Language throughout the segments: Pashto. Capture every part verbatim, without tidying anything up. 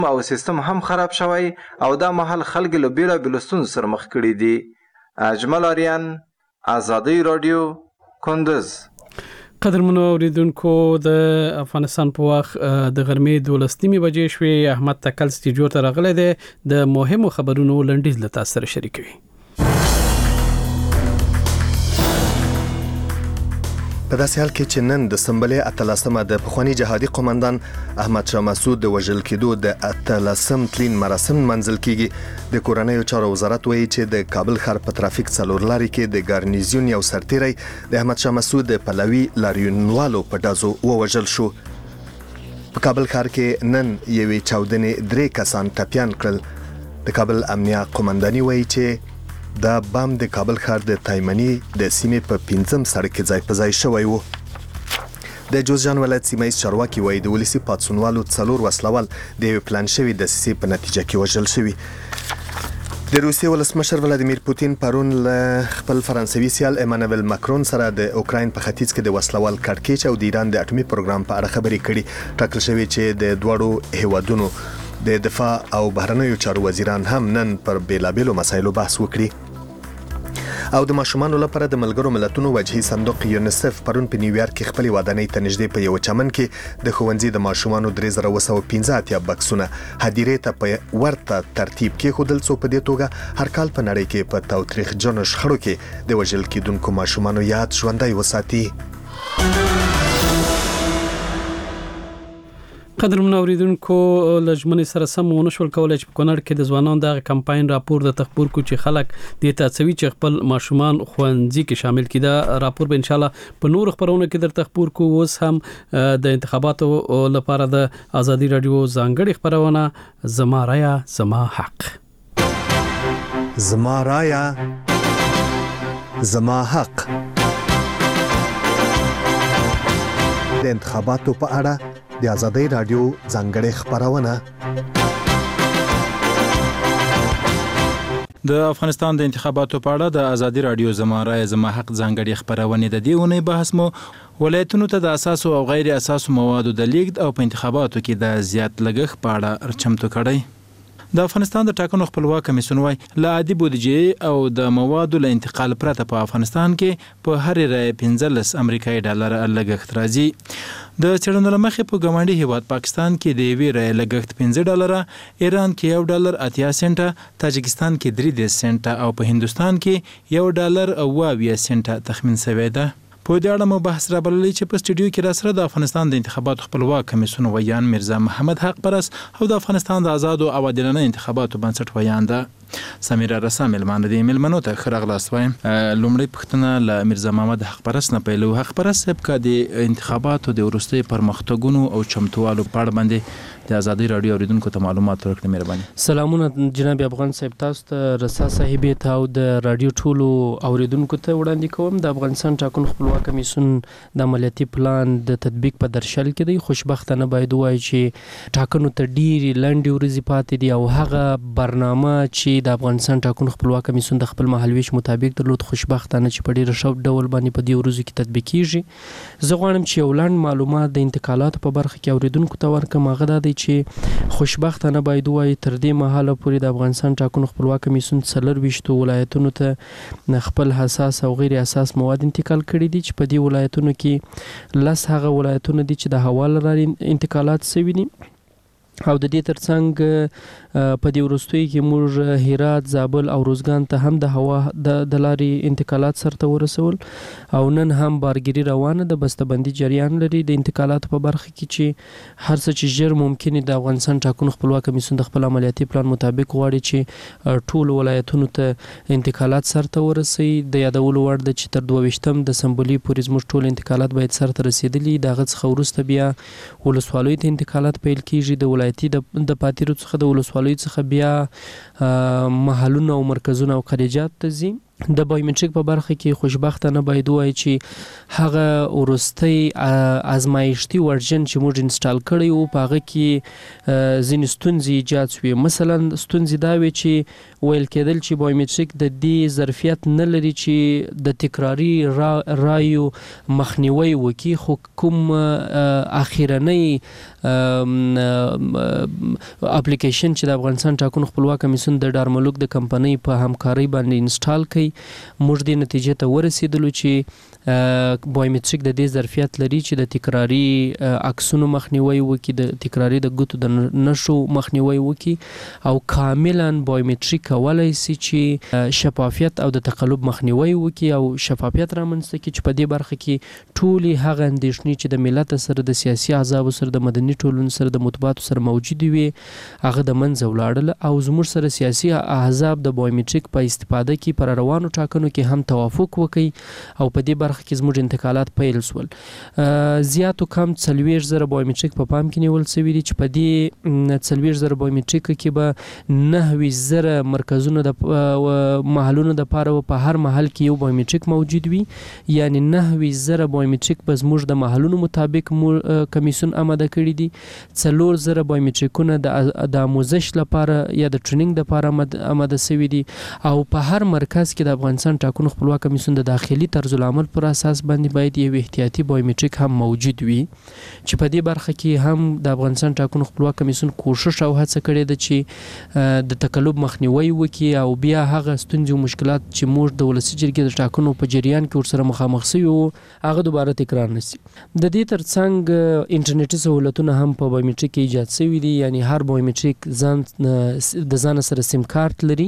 او سیستم هم خراب شوی او دا مهال خلک له بیلابیلو ستونزو سره مخ کړي دي. اجمل آریان، آزادی رادیو، کندز. قدرمنو اوریدونکو، د افغانستان په وخت د غرمې دولس نیمې بجې شوې. احمد تکل سټډیو ته راغلی دی د مهمو خبرونو لنډیز له تاسو سره شریکوي. په داسې حال کې چې نن د سنبلې اتلسمه د پخوانی جهادي قومندان احمد شاه مسعود د وژل کېدو د اتلسم تلین مراسم منځل کیږي. د کورنیو چارو وزارت وایي چې د کابل ښار په ترافیک څلور لاري کې د ګارنیزیون یو سرتیری د احمد شاه مسعود د پلوي لاریونوالو په ډازو ووژل شو. په کابل ښار کې نن یوې چاودنې درې کسان ټپیان کړل. د کابل امنیه قومنداني وایي چې دا بام د کابل ښار د تایمنی د سیمې په پنځم سړک کې ځای په ځای شوی و. د جوزجان ولایت سیمه ایز چارواکي وایي د ولسي پاڅونوالو څلور وسلوال د یوې پلان شوي دسیسې په نتیجه کې وژل شوي. د روسیې ولسمشر ولادیمیر پوتین پرون له خپل فرانسوي سیال ایمانوئل ماکرون سره د اوکراین په ختیځ کې د وسلوال کړکېچ او د ایران د اټومي پروګرام په اړه خبرې کړي. ټاکل شوی چې د دواړو هیوادونو د دفاع او بهرنیو چارو وزیران هم نن پر بیلابیلو مسایلو بحث وکړي. او د ماشومانو لپاره د ملګرو ملتونو وجهي صندوق یونیسف پرون په نیویارک کې خپل ودانۍ ته نږدې په یو چمن کې د ښوونځي د ماشومانو درې زره اوه سوه پنځه اتیا بکسونه هدیرې ته په ورته ترتیب کې ښودل، څو په دې توګه هر کال په نړۍ کې په تاوتریخجنو شخړو کې د وژل کېدونکو ماشومانو یاد ژوندی وساتي. قدرمنو اوریدونکو، لجمنې سره سم ونه شول کولای چې په کونړ کې د ځوانانو د کمپاین راپور د تخبور کو چې خلک د تاسوي چې خپل ماشومان خوندزي کې شامل کړي. راپور به ان شاء الله په نور خبرونه کې در تخبور کو. اوس هم د انتخاباتو لپاره د آزادی رادیو ځانګړي خبرونه زما رایا زما حق زما رایا زما حق د انتخاباتو په اړه د آزادی رادیو ځانګړې خبرونه. د افغانستان د انتخاباتو په اړه د آزادی رادیو زما رای زما حق ځانګړې خبرونه د دې ونې بحث مو ولایتونو ته د اساسو او غیر اساسو موادو د لیږد او په انتخاباتو کې د زیات لګښت په اړه چمتو کړی. د افغانستان د ټاکنو خپلواک کمیسیون وايي له عادي بودیجې او د موادو له انتقال پرته په افغانستان کې په هر رای پنځلس امریکایي ډالر لګښت راځي. د څېړنو له مخې په ګاونډي هیواد پاکستان کې د یوې رای لګښت پنځه ډالره، ایران کې یو ډالر اتیا سنټه، تاجکستان کې درې دېرش سنټه او په هندوستان کې یو ډالر اوه اویا سنټه تخمین شوی ده. په دې اړه مو بحث را بللی چې په سټډیو کې را سره د افغانستان د انتخاباتو خپلواک کمیسیون ویان مرزا محمد حق پرس او د افغانستان د آزاد او عادلانه انتخاباتو بنسټ ویان ده سمیرا رسام ملمانه دي ملمنو ته خرغلاس وایم. لومړی پښتنه ل مرزا محمد حق پرس نه پیلو. حق پرس سب کا د انتخاباتو د ورستي پرمختګونو او چمتوالو په اړه باندې د آزادی رادیو اوریدونکو ته معلومات ورکړئ مهرباني. سلامونه جناب افغان صاحب، تاسو ته رسا صاحب ته او د رادیو ټولو اوریدونکو ته وړاندې کوم. د افغانستان ټاکنو خپلواک کمیسیون د عملیاتي پلان د تطبیق په درشل کې دی. خوشبختانه باید وایي چې ټاکنو ته ډیری لنډې ورځې پاتې دي او هغه برنامه چې د افغانستان ټاکنو خپلواک کمیسیون د خپل مهالویش مطابق درلود خوشبختانه چې په ډیره ښه ډول باندې په دې ورځو کې تطبیق کیږي. زه غواړم چې یو لنډ معلومات د انتقالاتو په برخه کې اوریدونکو ته ورکړم. هغه دا دی چې خوشبختانه باید وایي تر دې مهاله پورې د افغانستان ټاکنو خپلواک کمیسیون څلرویشتو ولایتونو ته خپل حساس او غیر حساس مواد انتقال کړي دي چې په دې ولایتونو کې لس هغه ولایتونه دي چې د هوا له لارې انتقالات شوي دي او د دې ترڅنګ په دې وروستیو کې موږ هرات، زابل او روزګان ته هم د هوا د لارې انتقالات سرته ورسول او نن هم بارګیري روانه ده. بسته‌بندي جریان لري د انتقالاتو په برخه کې چې هر څه چې ژر ممکن د افغانستان ټاکنو خپلواک کمیسیون د خپل عملیاتي پلان مطابق غواړي چې ټول ولایتونو ته انتقالات سرته ورسي. د یادولو وړ ده چې تر دوه ویشتم دسمبري پورې زموږ ټول انتقالات باید سرته رسیدلي. د هغه څخه وروسته بیا ولسوالیو ته انتقالات پیل کیږي. د ولایتي د پاتیرو څخه د ولسوالیو څخه بیا محلونه او مرکزونه او خلیجات ته ځي د بایومټریک په برخه کې خوشبختانه باید وایي چې هغه ورستۍ ازمایښتي ورژن چې موږ انسټال کړی وو په هغه کې ځینې ستونزې ایجاد شوې. مثلا ستونزې دا وې چې ویل کېدل چې بایومټریک د دې ظرفیت نه لري چې د تکراري را رایو مخنیوي وکړي، خو کوم اخیرنۍ اپلیکیشن چې د افغانستان ټاکنو خپلواک کمیسیون د ډارملوک د کمپنۍ په همکارۍ باندې انسټال کړي، موږ دې نتیجې ته ورسېدلو چې بایومټریک د دې ظرفیت لري چې د تکراري عکسونو مخنیوي وکړي، د تکراري د ګوتو د نښو مخنیوي وکړي، او کاملا بایومټریک کولای شي چې شفافیت او د تقلب مخنیوي وکړي او شفافیت رامنځته کړي چې په دې برخه کې ټولې هغه اندېښنې چې د ملت سره، د سیاسي احزابو سره، د مدني ټولنې سره، د مطبوعاتو سره موجودې وي، هغه د منځه ولاړل او زموږ سره سیاسي احزاب د بایومټریک په استفاده کې پر روانو ټاکنو کې هم توافق وکړي او په دې برخه کې زموږ انتقالات پیل شول. زیاتو کم څلوېښت زره بایومټریک په پام کې نیول شوي دي چې په دې څلوېښت زره بایومټریک کې به نهه ویشت زره مرکزونه د محلونو دپاره په هر محل کې یو بایومټریک موجود وي، یعنی نهه ویشت زره بایومټریک به زموږ د محلونو مطابق کمیسیون آماده کړي دي، څلور زره بایومټریکونه د آموزش لپاره یا د ټریننګ لپاره آماده شوي دي، او په هر مرکز کې د افغانستان ټاکنو خپلواک کمیسیون د داخلي طرز العمل پر اساس باندې باید یو احتیاطي بایومټریک هم موجود وي چې په دې برخه کې هم د افغانستان ټاکنو خپلواک کمیسیون کوشش او هڅه کړې ده چې د تقلب مخنیوي وکړي او بیا هغه ستونزې او مشکلات چې موږ د ولسي جرګې د ټاکنو په جریان کې ورسره مخامخ شوي وو هغه دوباره تکرار نشي. د دې ترڅنګ انټرنیټي سهولتونه هم په بایومټریک کې ایجاد شوي دي، یعنی هر بایومټریک ځان د ځان سره سیم کارت لري،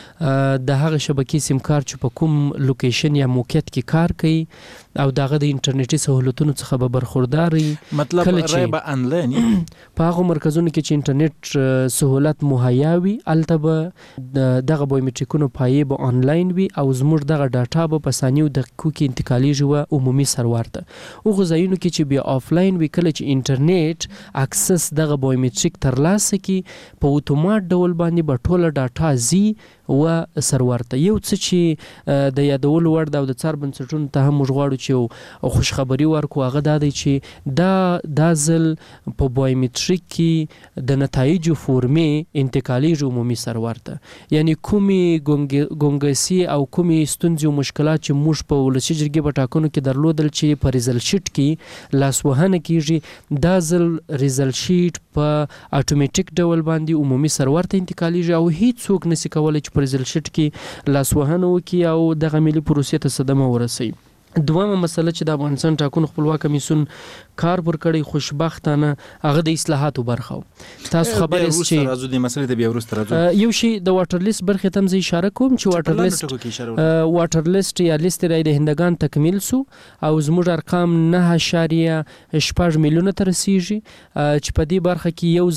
د هغه شبکې سیم کارت چې په کوم لوکیشن یا موقعیت کې کار کوي او دغه د انټرنیټي سهولتونو څخه به برخوردار وي. مطلب رای به انلاین په هغه مرکزونو کې چې انټرنیټ سهولت مهیا وي هلته به دغه بایومټریکونو پایې به آنلاین وي او زموږ دغه ډاټا به په ثانیو دقیقو کې انتقالیږي و عمومي سرور ته. هغو ځایونو کې چې بیا آفلاین وي، کله چې انټرنیټ اکسس دغه بایومټریک ترلاسه کړي په اتومات ډول باندې به ټوله ډاټا ځي و سرور ته. یو څه چې د یادولو وړ ده او د څار بنسټونو ته هم موږ غواړو چې خوشخبري ورکړو هغه دا دی چې دا دا ځل په بایومټریک کې د نتایجو فورمې انتقالیږي عمومي سرور ته، یعنی کومې ګونګسي او کومې ستونزې او مشکلات چې موږ په ولسي جرګې په ټاکنو کې درلودل چې په ریزلټ شیټ کې لاسوهنه کیږي، دا ځل ریزلټ شیټ په اتوماتیک ډول باندې عمومي سرور ته انتقالیږي او هیڅ څوک نشي کولی چې په ریزلټ شیټ کې لاسوهنه وکړي او دغه ملي پروسې ته صدمه ورسوي. دویمه مسله چې د افغانستان ټاکنو خپلواک کمیسیون کار پر کړی خوشبختانه هغه د اصلاحاتو برخه و. تاسو خبر یاست چې راځو د مسلې د بیا ورسته راځو یو شی د واټر لیست برخه تم زی اشاره کوم چې واټر لیست واټر لیست یا لیست رای د هندگان تکمیل سو او زموږ ارقام نه اشاریه شپږ میلیونه تر رسیږي چې په دې برخه کې یو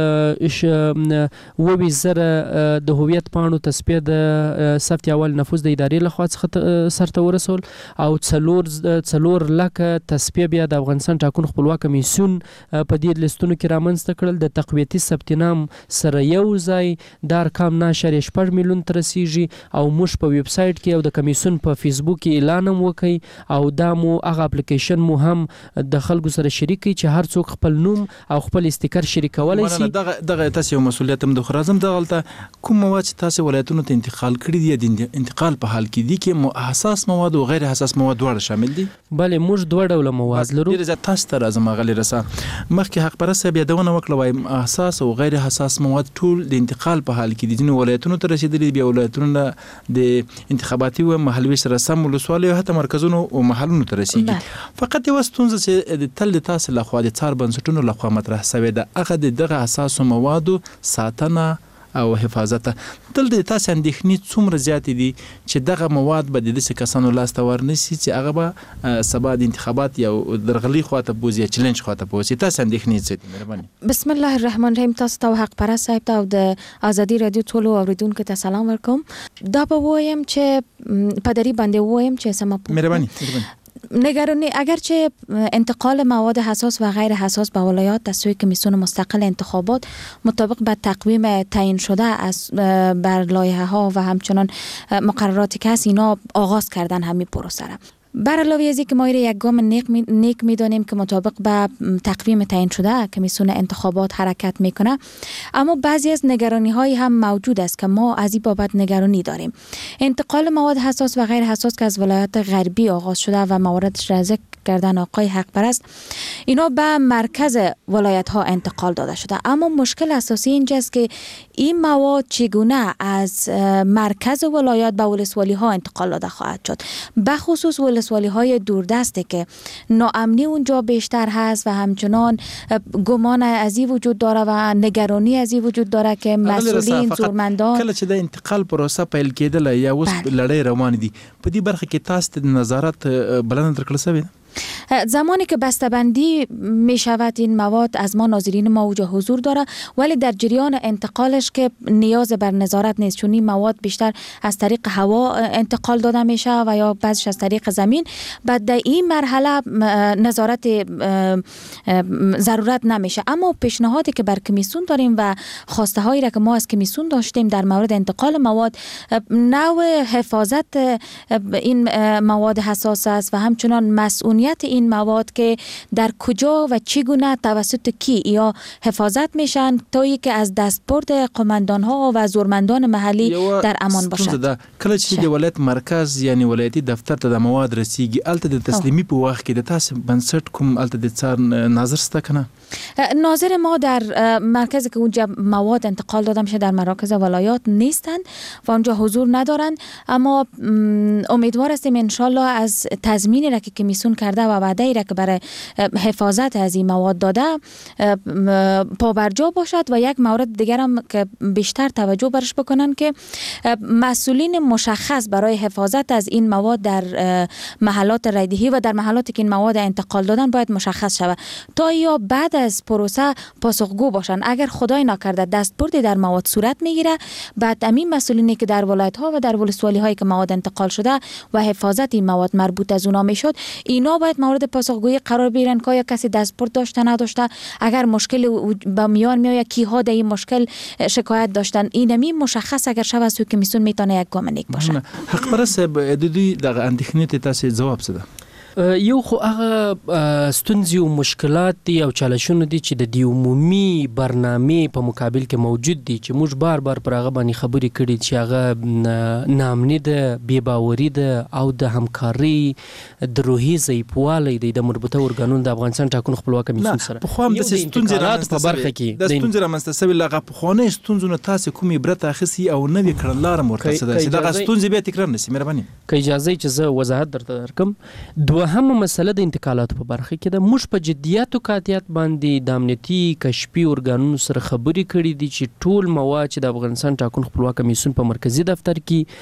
ځل ووي زره د هویت پاڼو تصفیه د ثبت اول نفوذ د ادارې لخوا څخه سرته ورسول او څلور څلور لکه تصفیه بیا د افغانستان ټاکنو خپلواک کمیسیون په دې لیستونو کې رامنځته کړل. د تقویتي ثبت نام سره یو ځای د ارقام نه اشاریه شپږ میلیون ته رسیږي او موږ په ویب سایټ کې او د کمیسیون په فیسبوک کې اعلان هم وکړ او دا مو هغه اپلیکیشن مو هم د خلکو سره شریک کړي چې هر څوک خپل نوم او خپل استیکر شریکولی شي. دغه دغه تاسو یو مسولیت هم د خرازم دغلته کوم مواد چې تاسو ولایتونو ته انتقال کړی دي د انتقال په حال کې دي کې حساس مواد او غیر حساس مواد دواړه شامل دي؟ بله موږ دوه ډوله مواد لرو. ډېر زیات تاسو ته راځم غلی رسا مخکې حق پرسته بیا دونه وکړه وای حساس او غیر حساس مواد ټول د انتقال په حال کې دي، ځینې ولایتونو ته رسیدلي بیا ولایتونو د انتخاباتي و محلي سره سم ولسوالۍ او حتی مرکزونو او محلونو ته رسیږي. فقط یو ستونزه چې د تل د تاسو لخوا د څار بنسټونو لخوا مطرح شوې ده هغه د دغه حساسو موادو ساتنه او حفاظت. تل د تاسو اندېښنې څومره زیاتې دي چې دغه مواد به د داسې کسانو لاسته ورنشي چې هغه به سبا د انتخابات یو درغلي خواته بوځي یا چلنج خواته بوځي؟ تاسو اندېښنې څه دي؟ مهرباني. بسم الله الرحمن الرحیم. تاسو ته حق پرست صاحب ته او د ازادي رادیو ټولو اوریدونکو ته سلام ورکوم. دا به وایم چې پدری باندې وایم چې سم مهرباني. نگرانی اگرچه انتقال مواد حساس و غیر حساس به ولایات از سوی کمیسیون مستقل انتخابات مطابق به تقویم تعیین شده از بر لایحه ها و همچنان مقرراتی که هست اینا آغاز کردن همین پروسه را. بر علاوه از اینکه ما یک گام نیک می نیک میدانیم که مطابق به تقویم تعیین شده کمیسیون انتخابات حرکت میکنه، اما بعضی از نگرانی های هم موجود است که ما از این بابت نگرانی داریم. انتقال مواد حساس و غیر حساس که از ولایات غربی آغاز شده و مواردش را ذکر کردن آقای حق پرست، اینا به مرکز ولایت ها انتقال داده شده، اما مشکل اساسی اینجاست که این مواد چگونه از مرکز ولایات به ولسوالی ها انتقال داده خواهد شد، به خصوص ولسوالی های دوردسته که ناامنی اونجا بیشتر هست و همچنان گمان از این وجود داره و نگرانی از این وجود داره که مسئولین زورمندان کله چې د انتقال پروسه پیل کېدل یا اوس لړۍ روان دي په دې برخه کې تاسو د نظارت بلند درکړل شوی؟ زمانی که بسته‌بندی می شود این مواد از ما ناظرین ما اوجا حضور داره، ولی در جریان انتقالش که نیاز بر نظارت نیست، چون این مواد بیشتر از طریق هوا انتقال داده میشه و یا بعضش از طریق زمین. بعد در این مرحله نظارت ضرورت نمیشه. اما پیشنهادی که بر کمیسیون داریم و خواسته هایی را که ما از کمیسیون داشتیم در مورد انتقال مواد، نوع حفاظت این مواد حساس است و همچنان مسئولیت این مواد که در کجا و چگونه توسط کی یا حفاظت میشن تا اینکه از دستبرد قماندان ها و زورمندان محلی در امان باشد. کله چې د ولایت مرکز یعنی ولایتي دفتر ته د مواد رسیږي، الته د تسلیمي په وخت کې د تاسو بنسټ کوم الته د څار ناظر ستا کنه؟ ناظر ما در مرکزی که اونجا مواد انتقال داده میشه در مراکز ولایات نیستند و اونجا حضور ندارند، اما امیدوار هستیم انشالله از تضمینی را که کمیسیون کرده و وعده ای را که برای حفاظت از این مواد داده پابرجا باشد. و یک مورد دیگر هم که بیشتر توجه برش بکنن که مسئولین مشخص برای حفاظت از این مواد در محلات رایدهی و در محلاتی که این مواد انتقال دادن باید مشخص شود تا یا بعد از پروسه پاسخگو باشن. اگر خدای نکرده دستبردی در مواد صورت میگیره، بعد همین مسئولینی که در ولایت ها و در ولسوالی هایی که مواد انتقال شده و حفاظت این مواد مربوط از اونا میشد، اینا باید مورد پاسخگویی قرار بگیرن که یا کسی دستبرد داشته نداشته، اگر مشکل به میان میاد کیها در این مشکل شکایت داشتن، اینمی مشخص اگر شوه سو کمیسیون میتونه یک گام نیک باشه. حق پرست د دې د اندېښنې ته تاسو جواب څه ده؟ یو خو هغه ستونزې او مشکلات دي او چالشونه دي چې د دې عمومي برنامې په مقابل کې موجود دي چې موږ بار بار پر هغه باندې خبرې کړې چې هغه ناامني ده، بې باوري ده او د همکارۍ د روحي ضعیفوالی دی د مربوطه ارګانونو د افغانستان ټاکنو خپلواک کمیسیون سره. پخوا هم داسې ستونزې رامنځته په برخه کې د ستونزې رامنځته سوي له هغه پخوانیو ستونزو نه تاسې کوم عبرت اخیستي او نوې کړنلاره مو ورته څه ده چې دغه ستونزې بیا تکرار نه شي؟ مهرباني که اجازه چې زه وضاحت درته درکړم. دوهمه مسله د انتقالاتو په برخه کې ده. موږ په جدیت او قاطعیت باندې د امنیتي کشفي ارګانونو سره خبرې کړې دي چې ټول مواد چې د افغانستان ټاکنو خپلواک کمیسیون په مرکزی دفتر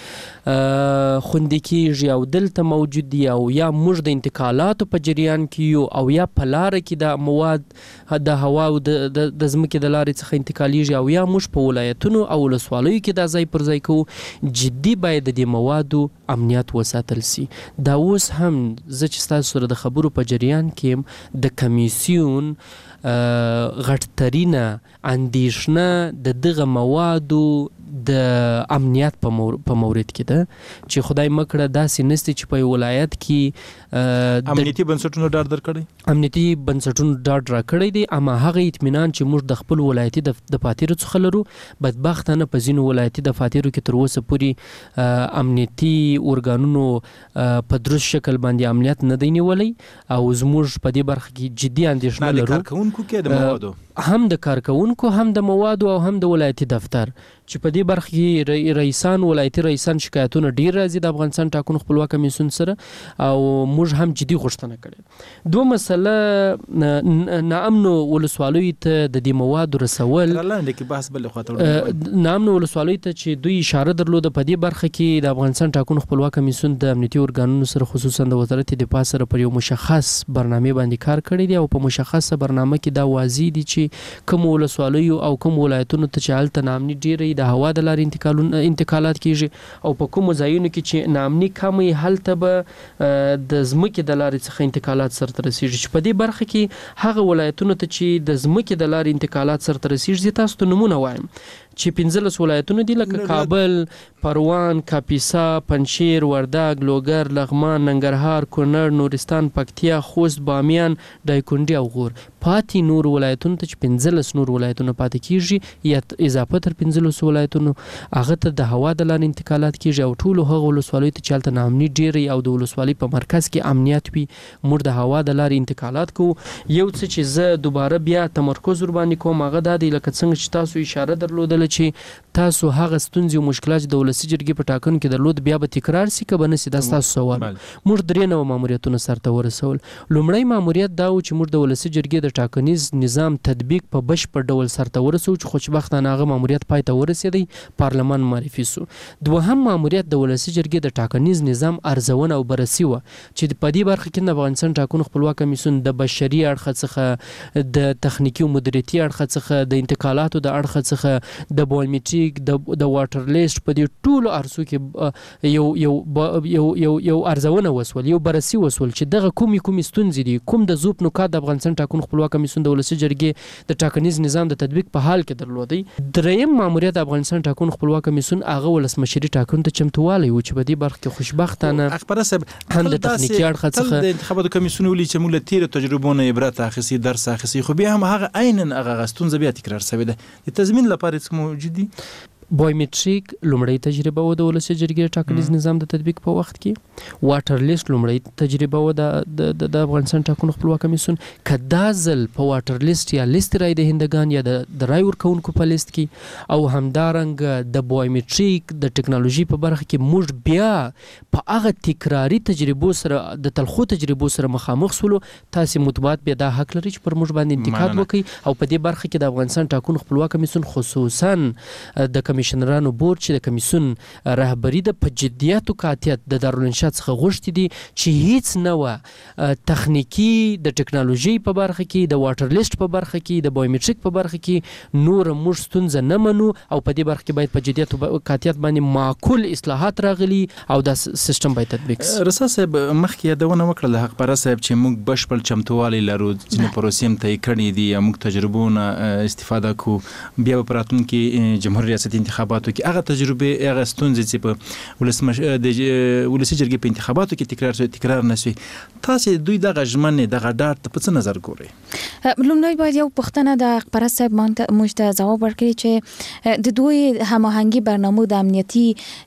کې خوندي کېږي او دلته موجود دي او یا موږ د انتقالاتو په جریان کې یو او یا په لاره کې د مواد د هوا او د ځمکې د لارې څخه انتقالیږي او یا موږ په ولایتونو او ولسوالیو کې دا ځای پر ځای کوو. جدي باید د دې موادو امنیت وساتل سي. دا اوس هم زه چې ستاسو سره د خبرو په جریان کې د کمیسیون غټترینه اندیشنه د دغه موادو د امنیت په مورد کې ده چې خدای مکړه داسې نسته چې په ولایت کې امنیتي بنسټونو ډاډ درکړي امنیتي بنسټونو ډاډ راکړی دی، اما هغه اطمینان چې موږ د خپل ولایتي د فاتیرو څخه لرو بدبختانه په ځینو ولایتي د فاتیرو کې تر اوسه پورې امنیتي ارګانونو په درست شکل باندې امنیت نه دی نیولی او زموږ په دې برخه کې جدي اندیشنه لرو. کارکوونکو کې د موادو هم د کارکوونکو هم د موادو او هم د ولایتي دفتر چې په دې برخه کې رئیسان ولایتي رئیسان شکایتونه ډیر راځي د افغانستان ټاکنو خپلواک کمیسیون سره او موږ هم جدي غوښتنه کړې. دوه مسله ناامنو ولسوالیو ته د دې موادو رسول لاندې کې بحث بل خاطر ناامنو ولسوالیو ته چې دوی اشاره درلوده په دې برخه کې د افغانستان ټاکنو خپلواک کمیسیون د امنیتي ارګانونو سره خصوصا د وزارت دفاع سره پر یو مشخص برنامه باندې کار کړی دی او په مشخصه برنامه کې دا واضح دي چې کوم ولسوالیو او کوم ولایتونو ته چې هلته ناامني ډیره د هوا د لارې انتقالونه انتقالات کیږي او په کوم ځایونو کې چې نامني کمي هلته به د ځمکې د لارې څخه انتقالات سرته رسیږي چې په دې برخه کې هغه ولایتونو ته چې د ځمکې د لارې انتقالات سرته رسیږي تاسو ته نمونه وایم چې پنځلس ولایتونه دي لکه کابل، پروان، کاپیسا، پنجشیر، وردګ، لوګر، لغمان، ننګرهار، کونړ، نورستان، پکتیا، خوست، بامیان، دایکنډي او غور. پاتې نور ولایتونه ته چې پنځلس نور ولایتونه پاتې کیږي یا اضافه تر پنځلس ولایتونو هغه ته د هوا د لارې انتقالات کیږي او ټول هغه ولسوالۍ ته چې هلته ناامني ډېرې او د ولسوالۍ په مرکز کې امنیت وي موږ د هوا د لارې انتقالات کوو. یو څه چې زه دوباره بیا تمرکز ور باندې کوم هغه دا دی لکه څنګه چې تاسو اشاره درلودله چې تاسو هغه ستونزې او مشکلات د ولسي جرګې په ټاکنو کې درلود بیا به تکرار سي که به نه سي دا ستاسو سوال. موږ درې نوع ماموریتونه سرته ورسول. لومړی ماموریت دا و چې موږ د ولسي جرګې د ټاکنیز نظام تطبیق په بشپړ ډول سرته ورسو چې خوشبختانه هغه ماموریت پای ته ورسېدی، پارلمان معرفي سو. دوهم ماموریت د ولسي جرګې د ټاکنیز نظام ارزونه او بررسي وه چې په دې برخه کې د افغانستان ټاکنو خپلواک کمیسیون د بشري اړخه څخه د تخنیکي او مدیریتي اړخه څخه د انتقالاتو د اړخه څخه د بایومټریک د د واټر لیست په دې ټولو ارزو کې یو یو یو یو یو ارزونه وسول، یو بررسي وسول چې دغه کومې کومې ستونزې دي، کوم د زوب نکات د افغانستان ټاکنو خپلواک کمیسیون د ولسي جرګې د ټاکنیز نظام د تطبیق په حال کې درلودی. دریم ماموریت د افغانستان ټاکنو خپلواک کمیسیون هغه ولسمشري ټاکنو ته چمتووالی و چې په دې برخه کې خوشبختانه اخبار صاحب هم د تخنیکي اړخه څخه د انتخاباتو کمیسیون ولې چې موږ له تیرو تجربو نه عبرت اخیستي، درس اخیستي، خو بیا هم هغه عیناً هغه ستونزه بیا تکرار شوې ده. د تضمین لپاره څه موجود دي؟ بایومټریک لومړی تجربه و د ولسي جرګې ټاکنیز نظام د تطبیق په وخت کې، واټر لیست لومړی تجربه و د د افغانستان ټاکنو خپلواک کمیسیون. که دا ځل په واټر لیست یا لیست رای دهندگان یا د رای ورکوونکو په لیست کې او همدارنګه د بایومټریک د ټکنالوژي په برخه کې موږ بیا په هغه تکراري تجربو سره د تلخو تجربو سره مخامخ سولو، تاسې مطبوعات بیا دا حق لري چې پر موږ باندې انتقاد وکړي او په دې برخه کې د افغانستان ټاکنو خپلواک کمیسیون خصوصا د کمیشنرانو بورډ چې د کمیسیون رهبری د په جدیت او قاطعیت د دارالانشا څخه غوښتي دي چې هیڅ نه و تخنیکی د ټکنالوژي په برخه کې، د واټر لیست په برخه کې، د بایومټریک په برخه کې نور موږ ستونزه نه منو او په دې برخه کې باید په جدیت او قاطعیت باندې معقول اصلاحات راغلي او د سیستم باید تطبیق شي. رسا صاحب مخکې یادونه وکړه حق پر صاحب چې موږ بشپړ چمتووالی لرو چې پروسیم ته کړی دي یا موږ تجربونه استفاده کو بیا په راتلونکي جمهوریت ریاست انتخاباتو کې هغه تجربه هغه ستونزې چې په ولسمش د ولسي جرګې په انتخاباتو کې تکرار شوی تکرار نشي، تاسو دوی دغه ژمنه دغه ډاټ په څه نظر ګورئ؟ لومړی باید یو پوښتنه د اقبار صاحب موږ ته ځواب ورکړي چې د دوی هماهنګي برنامه د امنیتي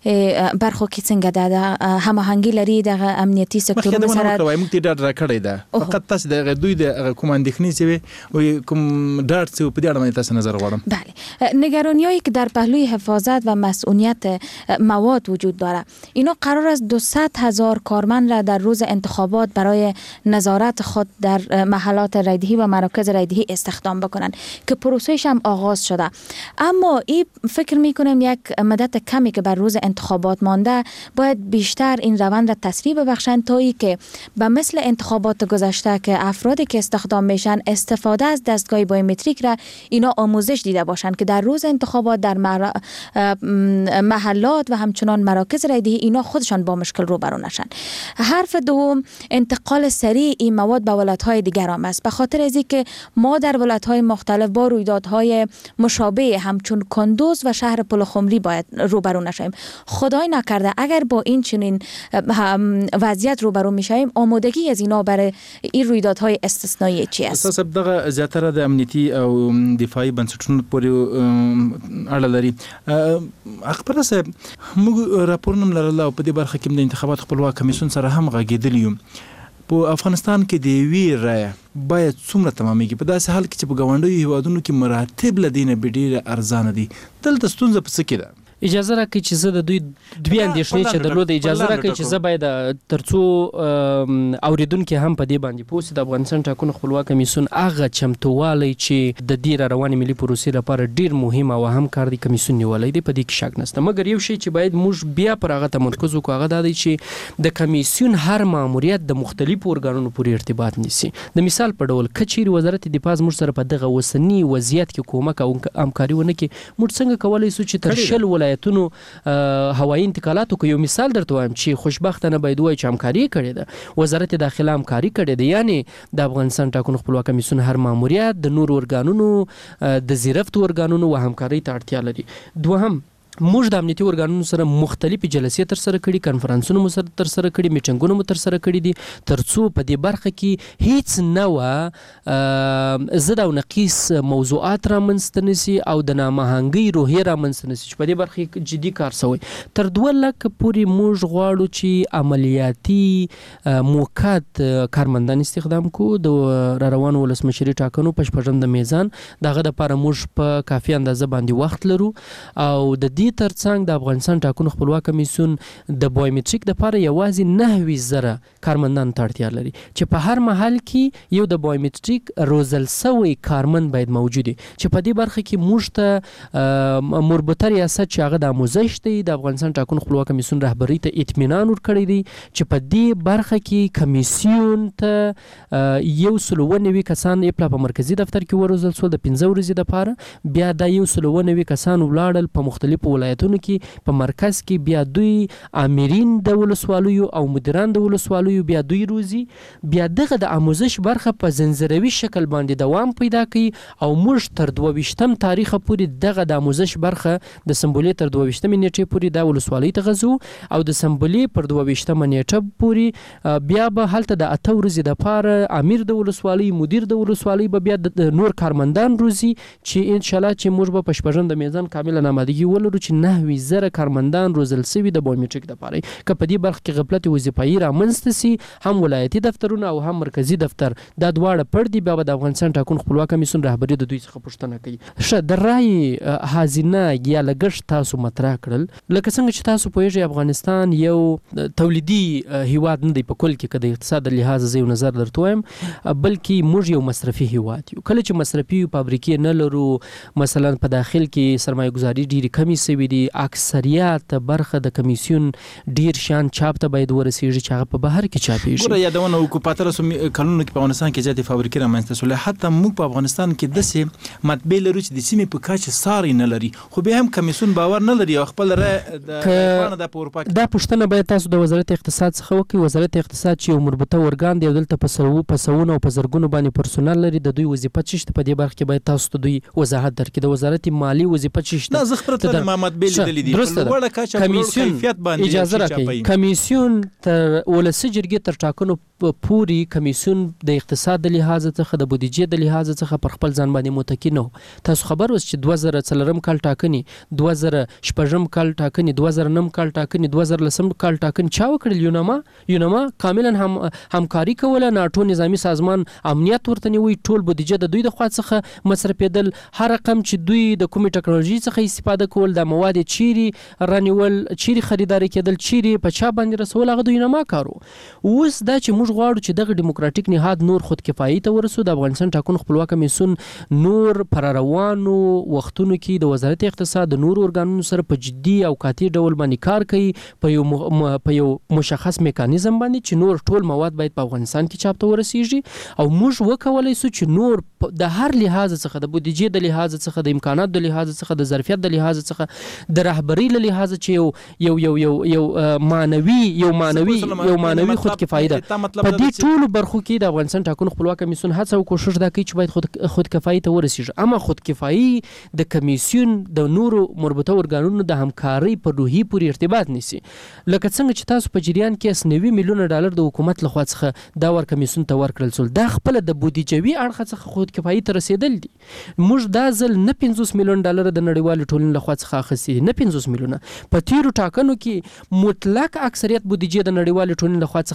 برخو کې څنګه ده، د هماهنګي لري د امنیتي سکتورونو سره؟ موږ ته ډاټ راکړی ده فقط تاسو د دوی د کوم اندېښنې چې کوم ډاټ چې په دې اړه باندې تاسو نظر غواړم. بله، نگرانی‌هایی که در پهلوی حفاظت و مسئولیت مواد وجود داره، اینا قرار است دویست هزار کارمند را در روز انتخابات برای نظارت خود در محلات رایدهی و مراکز رایدهی استخدام بکنن که پروسهش هم آغاز شده. اما این فکر میکنم یک مدت کمی که بر روز انتخابات مانده باید بیشتر این روند را تسریع ببخشند تا ای که به مثل انتخابات گذشته که افرادی که استخدام میشن استفاده از دستگاه بایومتریک را اینا آموزش دیده باشند که در روز انتخابات در محلات و همچنان مراکز رایدهی اینا خودشان با مشکل روبرو نشن. حرف دوم، انتقال سریع این مواد به ولایت‌های دیگر هم است، به خاطر از اینکه ما در ولایت‌های مختلف با رویدادهای مشابه همچون کندوز و شهر پلخمری باید روبرو نشیم. خدای نکرده اگر با این چنین وضعیت روبرو میشیم آمادگی از اینا برای این رویدادهای استثنایی چی است؟ اساس دغه زیاتره د امنیتي او دفاعي بنسټونو پورې اړه لري. اخبار صاحب موږ راپورنم لرله او په دې برخه کې د انتخابات خپلواک کمیسیون سره هم غږېدلی یو. په افغانستان کې د یوې رایې باید څومره تمامېږي په داسې حال کې چې په ګاونډیو هیوادونو کې مراتب له دې نه ډېره ارزانه دي؟ دلته ستونزه په څه کې ده؟ اجازه راکړئ چې زه د دوی دوی اندېښنې چې درلوده اجازه راکړئ چې زه باید ترڅو اوریدونکي هم په دې باندې پوه سي د افغانستان ټاکنو خپلواک کمیسیون هغه چمتووالی چې د دې را روانې ملي پروسې لپاره ډیر مهم او اهم کار دی کمیسیون نیولی دی په دې کې شک نشته مګر یو شی چې باید موږ بیا پر هغه تمرکز وکړو هغه دا دی چې د کمیسیون هر ماموریت د مختلفو ارګانونو پورې ارتباط نیسي د مثال په ډول که چیرې وزارت دفاع زموږ سره په دغه اوسني وضعیت کې کومک او همکاري ونه کړي موږ څنګه کولی سو چې تر شل ولایتونو هوایي انتقالاتو کې یو مثال درته وایم چې خوشبختانه باید وایي چې همکاري کړې ده وزارت داخله همکاري کړې ده یعنی د افغانستان ټاکنو خپلواک کمیسیون هر ماموریت د نورو ارګانونو د زیرفتو ارګانونو و همکاري ته اړتیا لري دوهم موږ د امنیتي ارګانونو سره مختلفې جلسې تر سره کړي کانفرنسونه مو سره تر سره کړي میټینګونه مو تر سره کړي دي ترڅو په دې برخه کې هیڅ نوع ضد او نقیص موضوعات رامنځته نشي او د نامهنګۍ روحیه رامنځته نشي چې په دې برخه کې جدي کار شوی تر دوه لکه پورې موږ غواړو چې عملیاتي موقت کارمندان استخدام کو د را روانو ولسمشري ټاکنو په شپږم د میزان دغه لپاره موږ په کافي اندازه باندې وخت لرو او د دې ترڅنګ د افغانستان ټاکنو خپلواک کمیسیون د بایومټریک لپاره یوازې نهه زره کارمندان ته اړتیا لري چې په هر محل کې یو د بایومټریک روزل سوی کارمند باید موجود وي چې په دې برخه کې موږ ته مربوطه ریاست چې هغه د آموزش دی د افغانستان ټاکنو خپلواک کمیسیون رهبرۍ ته اطمینان ورکړی دی چې په دې برخه کې کمیسیون ته یو سل او نوي کسان یې په مرکزي دفتر کې وروزل شول د پنځه ورځې لپاره بیا دا یو سل او نوي کسان ولاړل په مختلفو ولایتونو کې په مرکز کې بیا دوی امرین د ولسوالیو او مدیران د ولسوالیو بیا دوی روزي بیا دغه د آموزش برخه په زنجیروي شکل باندې دوام پیدا کوي او موږ تر دوه ویشتم تاریخ پورې دغه د آموزش برخه د سمبولې تر دوه ویشتم نیټې پورې د ولسوالۍ ته غزو او د سمبولې پر دوه ویشتم نیټه پورې بیا به هلته د اته ورځې لپاره امیر د ولسوالۍ مدیر د ولسوالۍ به بیا د نور کارمندان روزي چې ان شاء الله چې موږ به په شپږم د میزان کامل نامادګي ولرو چې نهه زره کارمندان روزل سوي د بایومټریک لپاره که په دې برخه کې غفلت وظیفایي رامنځته سي هم ولایتي دفترونه او هم مرکزي دفتر دا دواړه پړ دي بیا د افغانستان ټاکنو خپلواک کمیسیون رهبري د دوی څخه پوښتنه کوي ښه د رای هزینه یا لګښت تاسو مطرح کړل لکه څنګه چې تاسو پوهیږئ افغانستان یو تولیدي هیواد نه دی په کل کې که د اقتصاد لحاظه زه یو نظر درته وایم بلکې موږ یو مصرفي هیواد یو کله چې مصرفي فابریکې نه لرو مثلا په داخل کې سرمایه ګزاري ډیرې کمی سوي دي اکثریت برخه د کمیسیون ډیر شان چاپ ته باید ورسیږي چې هغه په بهر کې چاپیږي ګوره یادونه وکړو په اتلسو کلونو کې په افغانستان کې زیاتې فابریکې رامنځته شولې حتی موږ په افغانستان کې داسې مطبعې لرو چې د سیمې په کچه ساری نه لري خو بیا هم کمیسیون باور نه لري او خپل رای د پاڼه د په اروپا کې دا پوښتنه باید تاسو د وزارت اقتصاد څخه وکړئ وزارت اقتصاد چې یو مربوطه ارګان دی دلته په سلو په سوونو او په زرګونو باندې پرسونل لري د دوی وظیفه څه شته په دې برخه کې باید تاسو ته دوی وضاحت درکړي د وزارت مالی وظیفه څه شته نه زه خبره ته ما مطبعې لیدلې دي درسته کمیسیون اجازه راکړئ کمیسیون تر ولسی جرګې تر ټاکنو پوری کمیسیون د اقتصاد د لحاظ څخه د بودیجې د لحاظ څخه پر خپل ځان باندې متکی نه تاسو خبر اوس چې دوه زره څلورم کال ټاکنې دوه زره شپږم کال ټاکنې دوه زره نهم کال ټاکنې دوه زره لسم کال ټاکنې چا وکړل یونما یونما کاملا هم همکاري کوله ناټو نظامی سازمان امنیت ورته نیوي ټول بودیجه د دوی د خوا څخه مصرفېدل هر رقم چې دوی د کومې ټکنالوژي څخه استفاده کول د مواد چیري رانیول چیري خریداري کېدل چیري په چا باندې رسول هغه دوی نه ما کارو اوس دا چې موږ غواړو چې دغه دیموکراتیک نهاد نور خود کفایي ته ورسو د افغانستان ټاکنو خپلواک کمیسیون نور پر روانو وختونو کې د وزارت اقتصاد د نور ارګانونو سره په جدي او قاطع ډول باندې کار کوي په یو م... په یو مشخص میکانیزم باندې چې نور ټول مواد باید په افغانستان کې چاپ ته ورسیږي او موږ وکولای سو چې نور د هر لحاظ څخه د بودیجې د لحاظ څخه د امکانات د لحاظ څخه د ظرفیت د لحاظ څخه د رهبرۍ له لحاظ چې یو یو یو یو یو مانوي یو مانوي یو مانوي خود کفایي ده په دې ټولو برخو کې د افغانستان ټاکنو خپلواک کمیسیون هڅه او کوشش دا کوي چې باید خود خود کفایي ته ورسیږي اما خود کفایي د کمیسیون د نورو مربوطه ارګانونو د همکارۍ په روحي پورې ارتباط نیسي لکه څنګه چې تاسو په جریان کې نوي میلیونه ډالر د حکومت لخوا څخه دا ور کمیسیون ته ورکړل شول دا خپل د بودیجوي اړخ څخه خود کفایي ته رسیدل دي موږ دا ځل نه پنځوس میلیون ډالر د نړیوال ټولنې لخوا څخه اخیستي نه پنځوس میلیونه په تیرو ټاکنو کې مطلق اکثریت بودیجې د نړیوال ټولنې لخوا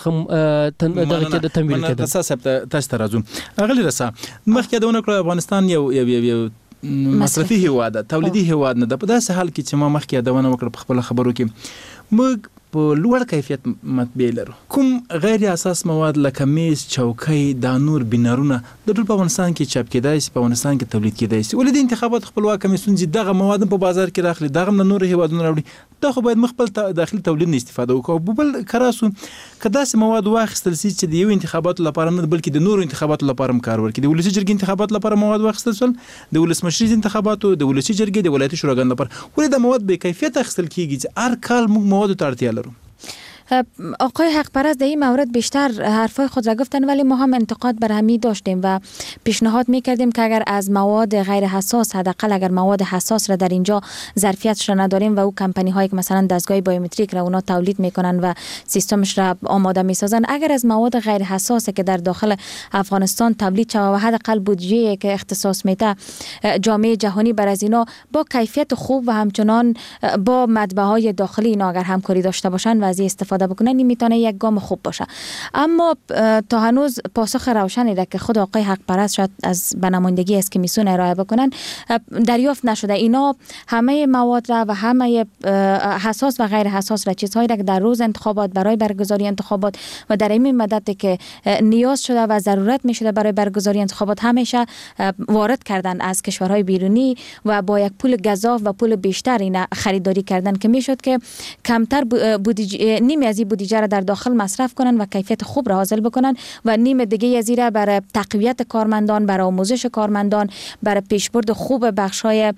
څخه دغه کې د تمویل کېده تاسو ته تاسو ته راځو اغلی رسا مخکې دا ونه کړ افغانستان یو یو یو مصرفي هیواد ده، تولیدي هیواد نه ده. په داسې حال کې چې ما مخکې یادونه وکړه په خپل خبرو کې، موږ په لوړ کیفیت مطبعې لرو. کوم غیر اساس مواد لکه میز، چوکۍ، دا نور بینرونه د ټول په افغانستان کې چاپ کېدای شي، په افغانستان کې تولید کېدای شي. ولې د انتخابات خپلواک کمیسیون چې دغه مواد په بازار کې راخلي، دغه نه نور هیوادونه راوړي، دا خو باید خپل داخلي تولید نه استفاده وکړو. بل کراسو که داسې مواد واخیستل شي چې د یو انتخاباتو لپاره نه بلکې د نورو انتخاباتو لپاره هم کار ورکړي، د ولسي جرګې انتخاباتو لپاره مواد واخیستل شول، د ولسمشرۍ انتخاباتو، د ولسي جرګې، د ولایتي شوراګانو لپاره، ولې د مواد به کیفیت اخیستل کیږي چې هر کال موږ مواد ته اړتیا لرو؟ آقای حق پرست در این مورد بیشتر حرفای خود را گفتن، ولی ما هم انتقاد بر همی داشتیم و پیشنهاد می کردیم که اگر از مواد غیر حساس، حداقل اگر مواد حساس را در اینجا ظرفیتش را نداریم و او کمپانی هایی که مثلا دستگاه بایومتریک را اونا تولید میکنن و سیستمش را آماده میسازن، اگر از مواد غیر حساس که در داخل افغانستان تولید شود و حداقل بودجه که اختصاص میده جامعه جهانی بر از اینا با کیفیت خوب و همچنان با مطبعه های داخلی اینا اگر همکاری داشته باشن و از استفاده بکنن، میتونه یک گام خوب باشه. اما تا هنوز پاسخ روشنی را که خود آقای حق پرست شاید از بنمایندگی از کمیسیون ارائه بکنن دریافت نشده. اینا همه مواد را و همه حساس و غیر حساس را، چیزهایی را که در روز انتخابات برای برگزاری انتخابات و در این مدت که نیاز شده و ضرورت میشده برای برگزاری انتخابات همیشه وارد کردن از کشورهای بیرونی و با یک پول گزاف و پول بیشتر اینا خریداری کردن که میشد که کمتر بودجه، نیم از این بودجه را در داخل مصرف کنن و کیفیت خوب را حاصل بکنن و نیم دیگه از این برای تقویت کارمندان، برای آموزش کارمندان، برای پیشبرد خوب بخشای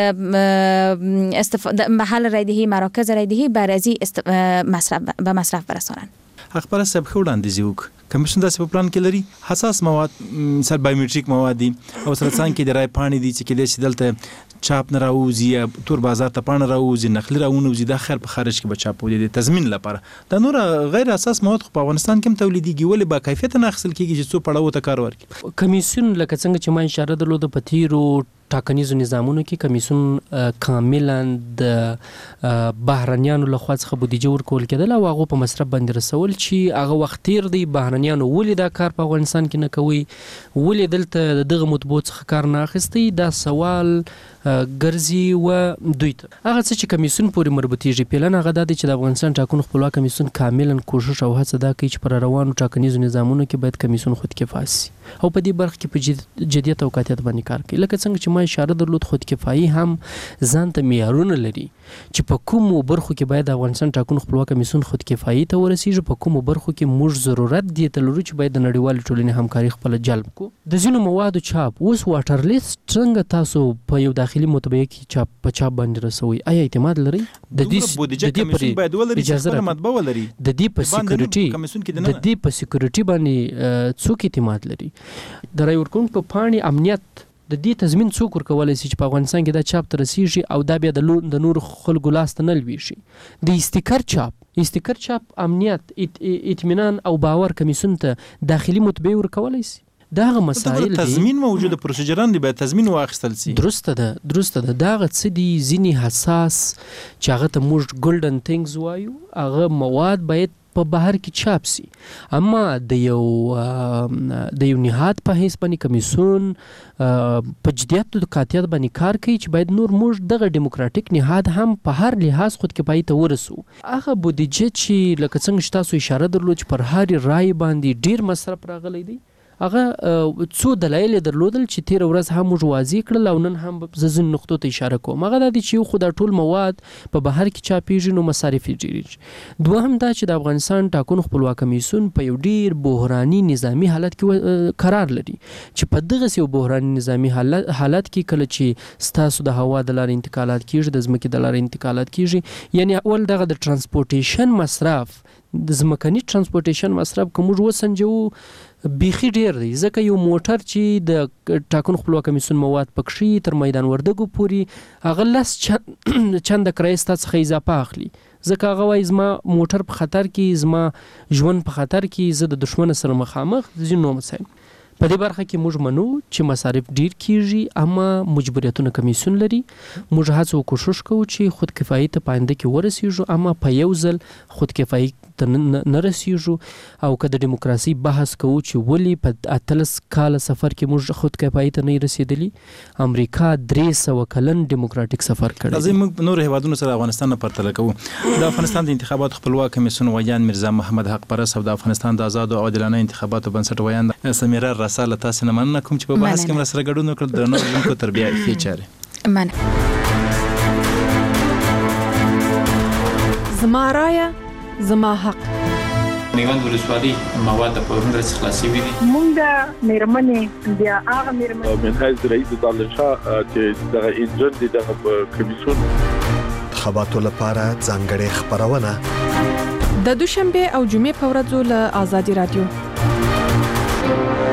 استفاده محل رایدهی، مراکز رایدهی برای از مصرف به مصرف برسانن. حق پرست صاحب خو وړاندیز وکړ کمیشن داسې په پلان کې لري حساس مواد مثال بایومټریک مواد دي او سره څنګه کې د رای پاڼې دي چې کله چې دلته چاپ نه راوځي یا تور بازار ته پاڼه راوځي نقلي راونوځي د خیر په خارج کې به چاپ ودی د تضمین لپاره د نور غیر اساس مواد خو په افغانستان کې هم تولیديږي ولې با کیفیت نه اخیستل کیږي چې څو پړاو ته کار ورکړي. کمیسیون لکه څنګه چې ما اشاره درلوده په تیرو ټاکنیزو نظامونو کې کمیسیون کاملا د بهرنیانو لخوا څخه بودیجه ورکول کېدل او هغه په مصرف باندې رسول چې هغه وخت تیر دی بهرنیانو ولې دا کار په افغانستان کې نه کوي ولې دلته دغه مطبوع څخه کار نه اخیستی دا سوال ګرځي و دوی ته هغه څه چې کمیسیون پورې مربوطیږي پیلن هغه د چې د افغانستان ټاکنو خپلواک کمیسیون کاملا کوشش او هڅه دا کوي چې پر روانو ټاکنیزو نظامونو کې باید کمیسیون خودکفا شي او په دې برخه کې په جدیت او قاطعیت باندې کار کوي. لکه څنګه چې ما اشاره درلود خودکفایي هم ځان ته معیارونه لري چې په کومو برخو کې باید افغانستان ټاکنو خپلواک کمیسیون خودکفایي ته ورسیږي په کومو برخو کې موږ ضرورت دی ته لرو چې باید د نړیوال ټولنې همکاري خپل جلب کو. د ځینو موادو چاپ اوس واټر لیست څنګه تاسو په یو داخلي مطبعه کې چاپ په چاپ باندې رسوي آیا اعتماد لري؟ د دې د دې پر باید ولري چې مطبعه ولري د دې په سکیورټي د دې په سکیورټي باندې څوک اعتماد لري؟ د رای ورکوونکو په پاڼې امنیت د دې تضمین څوک ورکولای شي چې په افغانستان کې دا چاپ تر رسیږي او دا بیا د نور خلکو لاس ته نه لويږي؟ د استیکر چاپ استیکر چاپ امنیت اطمینان او باور کمیسیون ته داخلي مطبعه ورکولای شي. داغه مسائل دي تضمین موجوده پروسیجران دی باید تضمین واخیستل شي. درسته ده درسته ده داغه څه دي ځینی حساس چې هغه ته موږ ګولډن ثینګز وایو هغه مواد باید په بهر کې چاپ سي اما د یو د یو نهاد په هیڅ باندې کمیسیون په جديت او قاطعیت باندې کار کوي چې باید نور موږ دغه دیموکراتیک نهاد هم په هر لحاظ خود کې پای ته ورسو. هغه بودیجه چې لکه څنګه تاسو اشاره درلود چې پر هر رای باندې ډیر مصرف راغلی دی هغه څو دلایل درلودل چې تیر ورځ هم موږ واضح کړل او نن هم ززن نقطو ته اشاره کوم. هغه د دې چې خو د ټول مواد په بهر کې چاپیږي نو مصارف ډیریږي. دوهم دا چې د افغانستان ټاکنو خپلواک کمیسیون په یو ډیر بحراني نظامی حالت کې قرار لري چې په دغه یو بحراني نظامی حالت حالت کې کله چې ستاسو د هوا د لارې انتقالات کیږي د ځمکې د لارې انتقالات کیږي یعنی اول دغه د ترانسپورټیشن مصرف د ځمکني ترانسپورټیشن مصرف کوم ورو سنجو بیخي ډیر دی ځکه یو موټر چې د ټاکنو خپلواک کمیسیون مواد پکښي تر میدان وردګو پوري هغه لس چند کرایه څخه اضافه اخلي ځکه هغه وایي زما موټر په خطر کې زما ژوند په خطر کې زه د دشمن سره مخامخ ځینو مسایل په دې برخه کې موږ منو چې مصارف ډیر کیږي اما مجبوریتونه کمیسیون لري. موږ هڅه کوشش کوو چې خود کفایي ته پاینده کې ورسیږو اما په یو ځل خود کفایي ته نه رسیږو او که د دیموکراسي بحث کوو چې ولی په اتلس کال سفر کې موږ خود کفایي ته نه رسیدلی. امریکا درې سوه کلن دیموکراتیک سفر کړی. ازي موږ نور هیوادونو سره افغانستان نه پرتله کوو. د افغانستان د انتخاباتو خپلواک کمیسیون ویان مرزا محمد حق پرس او د افغانستان د آزاد او عادلانه انتخاباتو بنسټ ویان سمیرا رساله تاسو نه مننه کوم چې په بحث کې مر سره ګډون وکړ د نور لینکو تربیه کې چاره مننه. زما رایه زما حق. میوند ولسوالي مواد په هندرس خلاصي وي. مونږ د میرمنې بیا هغه میرمنې منهاج رئیس دالن شاه چې د انجن د کمیسیون انتخاباتو لپاره ځانګړې خبرونه د دوشنبه او جمعې په ورځو له آزادي رادیو.